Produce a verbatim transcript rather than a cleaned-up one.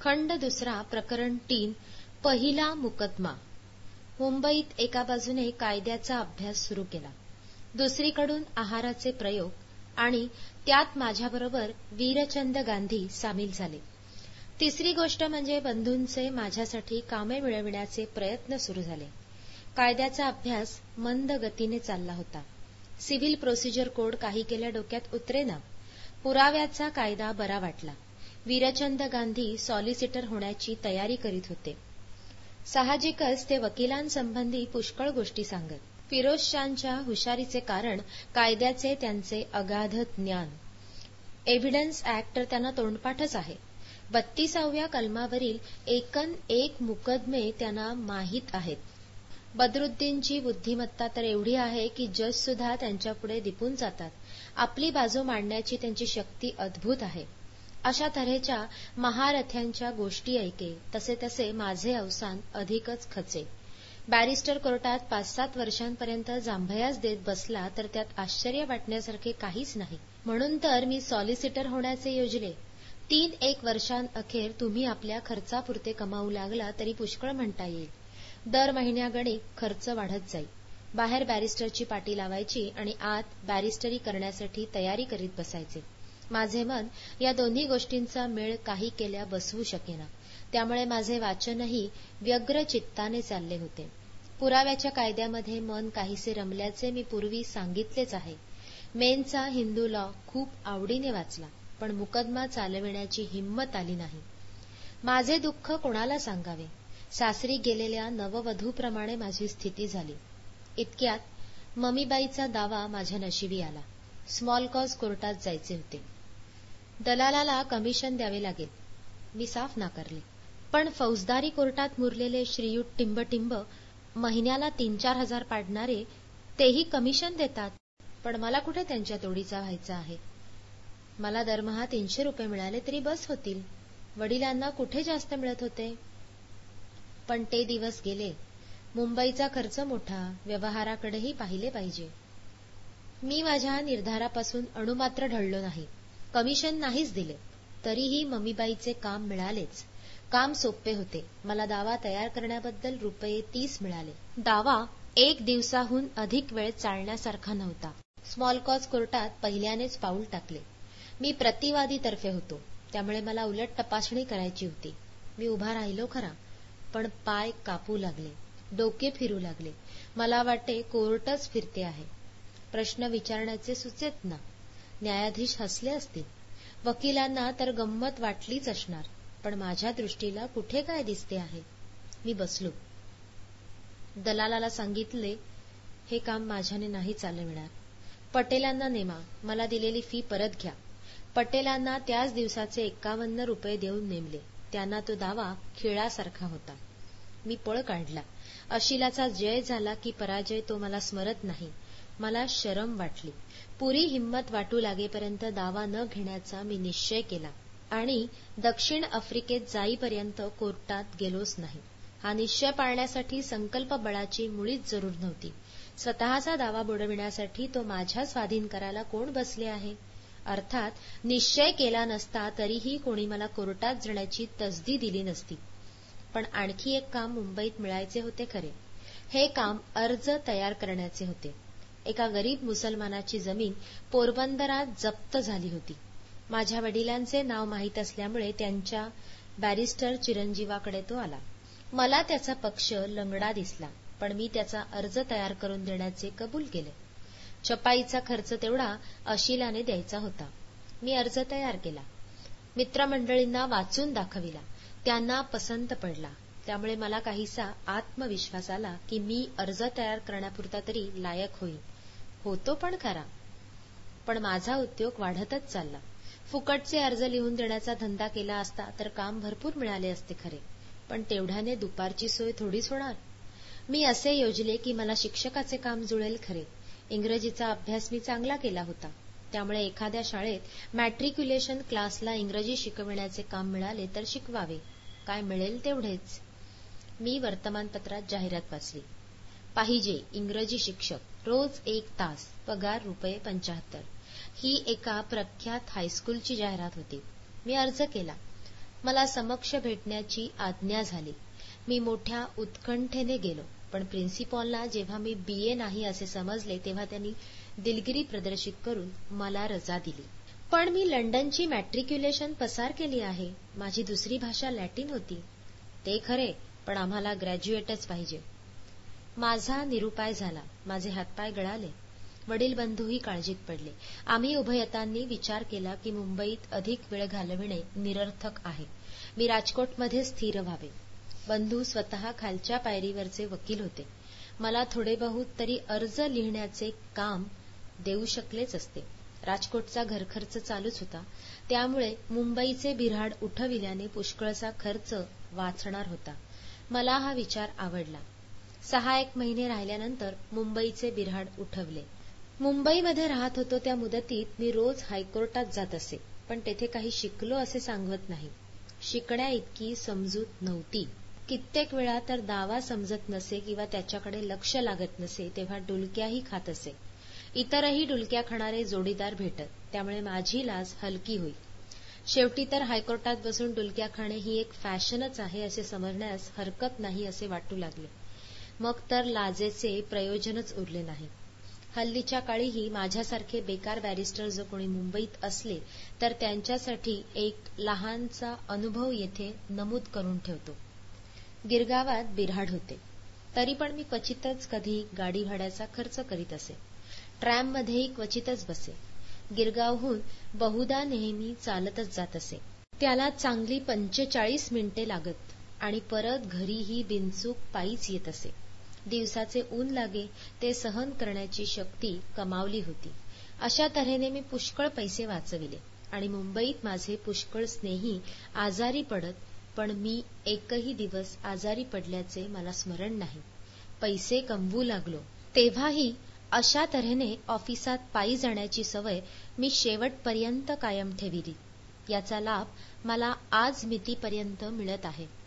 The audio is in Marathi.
खंड दुसरा प्रकरण तीन पहिला मुकदमा. मुंबईत एका बाजूने कायद्याचा अभ्यास सुरू केला, दुसरीकडून आहाराचे प्रयोग आणि त्यात माझ्याबरोबर वीरचंद गांधी सामील झाले. तिसरी गोष्ट म्हणजे बंधूंचे माझ्यासाठी कामे मिळविण्याचे प्रयत्न सुरू झाले. कायद्याचा अभ्यास मंद गतीने चालला होता. सिव्हिल प्रोसिजर कोड काही केल्या डोक्यात उतरेना. पुराव्याचा कायदा बरा वाटला. वीरचंद गांधी सॉलिसिटर होण्याची तयारी करीत होते. साहजिकच ते वकिलांसंबंधी पुष्कळ गोष्टी सांगत. फिरोजशांच्या हुशारीचे कारण कायद्याचे त्यांचे अगाध ज्ञान. एव्हिडन्स ऍक्ट तर त्यांना तोंडपाठच आहे. बत्तीसाव्या कलमावरील एकन एक मुकदमे त्यांना माहीत आहेत. बदरुद्दीनची बुद्धिमत्ता तर एवढी आहे की जज सुद्धा त्यांच्यापुढे दिपून जातात. आपली बाजू मांडण्याची त्यांची शक्ती अद्भुत आहे. अशा तऱ्हेच्या महारथ्यांच्या गोष्टी ऐके तसे तसे माझे अवसान अधिकच खचे. बॅरिस्टर कोर्टात पाच सात वर्षांपर्यंत जांभयास देत बसला तर त्यात आश्चर्य वाटण्यासारखे काहीच नाही. म्हणून तर मी सॉलिसिटर होण्याचे योजले. तीन एक वर्षांअखेर तुम्ही आपल्या खर्चापुरते कमावू लागला तरी पुष्कळ म्हणता येईल. दर महिन्यागणिक खर्च वाढत जाईल. बाहेर बॅरिस्टरची पाटी लावायची आणि आत बॅरिस्टरी करण्यासाठी तयारी करीत बसायचे. माझे मन या दोन्ही गोष्टींचा मेळ काही केल्या बसवू शकेना. त्यामुळे माझे वाचनही व्यग्र चित्ताने चालले होते. पुराव्याच्या कायद्यामध्ये मन काहीसे रमल्याचे मी पूर्वी सांगितलेच आहे. मेनचा हिंदू लॉ खूप आवडीने वाचला, पण मुकदमा चालविण्याची हिंमत आली नाही. माझे दुःख कोणाला सांगावे. सासरी गेलेल्या नववधूप्रमाणे माझी स्थिती झाली. इतक्यात ममीबाईचा दावा माझ्या नशिबी आला. स्मॉल कॉज कोर्टात जायचे होते. दलालाला कमिशन द्यावे लागेल. मी साफ नाकारले. पण फौजदारी कोर्टात मुरलेले श्रीयुत टिंबटिंब महिन्याला तीन चार हजार पाडणारे तेही कमिशन देतात. पण मला कुठे त्यांच्या तोडीचा व्हायचा आहे. मला दरमहा तीनशे रुपये मिळाले तरी बस होतील. वडिलांना कुठे जास्त मिळत होते. पण ते दिवस गेले. मुंबईचा खर्च मोठा, व्यवहाराकडेही पाहिले पाहिजे. मी माझ्या निर्धारापासून अणुमात्र ढळलो नाही. कमिशन नाहीच दिले तरीही ममीबाईचे काम मिळालेच. काम सोपे होते. मला दावा तयार करण्याबद्दल रुपये तीस मिळाले. दावा एक दिवसाहून अधिक वेळ चालण्यासारखा नव्हता. स्मॉल कॉज कोर्टात पहिल्यानेच पाऊल टाकले. मी प्रतिवादीतर्फे होतो, त्यामुळे मला उलट तपासणी करायची होती. मी उभा राहिलो खरा, पण पाय कापू लागले, डोके फिरू लागले. मला वाटे कोर्टच फिरते आहे. प्रश्न विचारण्याचे सुचेत ना. न्यायाधीश हसले असतील. वकिलांना तर गंमत वाटलीच असणार. पण माझ्या दृष्टीला कुठे काय दिसते आहे. मी बसलो. दलालाला सांगितले, हे काम माझ्याने नाही चालविणार. पटेलांना नेमा, मला दिलेली फी परत घ्या. पटेलांना त्याच दिवसाचे एक्कावन्न रुपये देऊन नेमले. त्यांना तो दावा खिळासारखा होता. मी पळ काढला. अशिलाचा जय झाला की पराजय तो मला स्मरत नाही. मला शरम वाटली. पुरी हिंमत वाटू लागेपर्यंत दावा न घेण्याचा मी निश्चय केला आणि दक्षिण आफ्रिकेत जाईपर्यंत कोर्टात गेलोच नाही. हा निश्चय पाळण्यासाठी संकल्प बळाची मुळीच जरूर नव्हती. स्वतःचा दावा बुडविण्यासाठी तो माझ्या स्वाधीन करायला कोण बसले आहे. अर्थात निश्चय केला नसता तरीही कोणी मला कोर्टात जाण्याची तसदी दिली नसती. पण आणखी एक काम मुंबईत मिळायचे होते खरे. हे काम अर्ज तयार करण्याचे होते. एका गरीब मुसलमानाची जमीन पोरबंदरात जप्त झाली होती. माझ्या वडिलांचे नाव माहीत असल्यामुळे त्यांच्या बॅरिस्टर चिरंजीवाकडे तो आला. मला त्याचा पक्ष लंगडा दिसला, पण मी त्याचा अर्ज तयार करून देण्याचे कबूल केले. छपाईचा खर्च तेवढा अशिलाने द्यायचा होता. मी अर्ज तयार केला. मित्रमंडळींना वाचून दाखविला. त्यांना पसंत पडला. त्यामुळे मला काहीसा आत्मविश्वास आला की मी अर्ज तयार करण्यापुरता तरी लायक होईन. होतो पण खरा. पण माझा उद्योग वाढतच चालला. फुकटचे अर्ज लिहून देण्याचा धंदा केला असता तर काम भरपूर मिळाले असते खरे, पण तेवढ्याने दुपारची सोय थोडीच होणार. मी असे योजले की मला शिक्षकाचे काम जुळेल खरे. इंग्रजीचा अभ्यास मी चांगला केला होता, त्यामुळे एखाद्या शाळेत मॅट्रिक्युलेशन क्लासला इंग्रजी शिकविण्याचे काम मिळाले तर शिकवावे. काय मिळेल तेवढेच. मी वर्तमानपत्रात जाहिरात वाचली. पाहिजे इंग्रजी शिक्षक, रोज एक तास, पगार रुपये पंचाहत्तर. ही एका प्रख्यात हायस्कूलची जाहिरात होती. मी अर्ज केला. मला समक्ष भेटण्याची आज्ञा झाली. मी मोठ्या उत्कंठेने गेलो, पण प्रिन्सिपॉलला जेव्हा मी बीए नाही असे समजले तेव्हा त्यांनी दिलगिरी प्रदर्शित करून मला रजा दिली. पण मी लंडनची मॅट्रिक्युलेशन पसार केली आहे. माझी दुसरी भाषा लॅटिन होती. ते खरे, पण आम्हाला ग्रॅज्युएटच पाहिजे. माझा निरुपाय झाला. माझे हातपाय गळाले. वडील बंधूही काळजीत पडले. आम्ही उभयतांनी विचार केला की मुंबईत अधिक वेळ घालविणे निरर्थक आहे. मी राजकोटमध्ये स्थिर व्हावे. बंधू स्वतः खालच्या पायरीवरचे वकील होते. मला थोडे बहुत तरी अर्ज लिहिण्याचे काम देऊ शकलेच असते. राजकोटचा घरखर्च चालूच होता, त्यामुळे मुंबईचे बिऱ्हाड उठविल्याने पुष्कळसा खर्च वाचणार होता. मला हा विचार आवडला. सहा एक महिने राहिल्यानंतर मुंबईचे बिऱ्हाड उठवले. मुंबईमध्ये राहत होतो त्या मुदतीत मी रोज हायकोर्टात जात असे, पण तेथे काही शिकलो असे सांगवत नाही. शिकण्या इतकी समजूत नव्हती. कित्येक वेळा तर दावा समजत नसे किंवा त्याच्याकडे लक्ष लागत नसे तेव्हा डुलक्याही खात असे. इतरही डुलक्या खाणारे जोडीदार भेटत, त्यामुळे माझी लाज हलकी होई. शेवटी तर हायकोर्टात बसून डुलक्या खाणे ही एक फॅशनच आहे असे समजण्यास हरकत नाही असे वाटू लागले. मग तर लाजेचे प्रयोजनच उरले नाही. हल्लीच्या काळीही माझ्यासारखे बेकार बॅरिस्टर जो कोणी मुंबईत असले तर त्यांच्यासाठी एक लहानसा अनुभव येथे नमूद करून ठेवतो. गिरगावात बिऱ्हाड होते, तरी पण मी क्वचितच कधी गाडी भाड्याचा खर्च करीत असे. ट्रॅममध्येही क्वचितच बसे. गिरगावहून बहुधा नेहमी चालतच जात असे. त्याला चांगली पंचेचाळीस मिनिटे लागत आणि परत घरीही बिनचूक पायीच येत असे. दिवसाचे ऊन लागे ते सहन करण्याची शक्ती कमावली होती. अशा तऱ्हेने मी पुष्कळ पैसे वाचविले आणि मुंबईत माझे पुष्कळ स्नेही आजारी पडत, पण मी एकही दिवस आजारी पडल्याचे मला स्मरण नाही. पैसे कमवू लागलो. तेव्हाही अशा तऱ्हेने ऑफिसात पायी जाण्याची सवय मी शेवटपर्यंत कायम ठेविली. याचा लाभ मला आज मितीपर्यंत मिळत आहे.